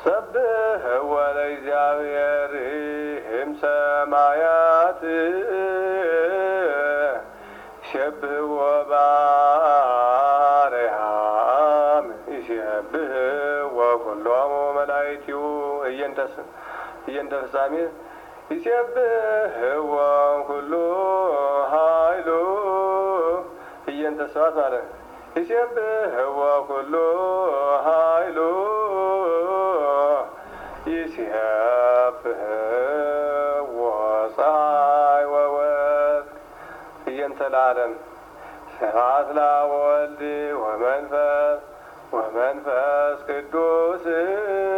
ሰብሕዎ ለእግዚአብሔር እምሰማያት ይሴብሕዎ በአርያም ይሴብሕዎ ኩሎሙ መላእክቲሁ እየንተ ፍጻሜ ይሴብሕዎ ኩሉ ኃይሉ እየንተ ስብሐት ማለት ይሴብሕዎ ኩሉ ኃይሉ ይሴብሕዎ ፀሐይ ወወርቅ እየንተ ለዓለም ስብሐት ለወልድ ወመንፈስ ቅዱስ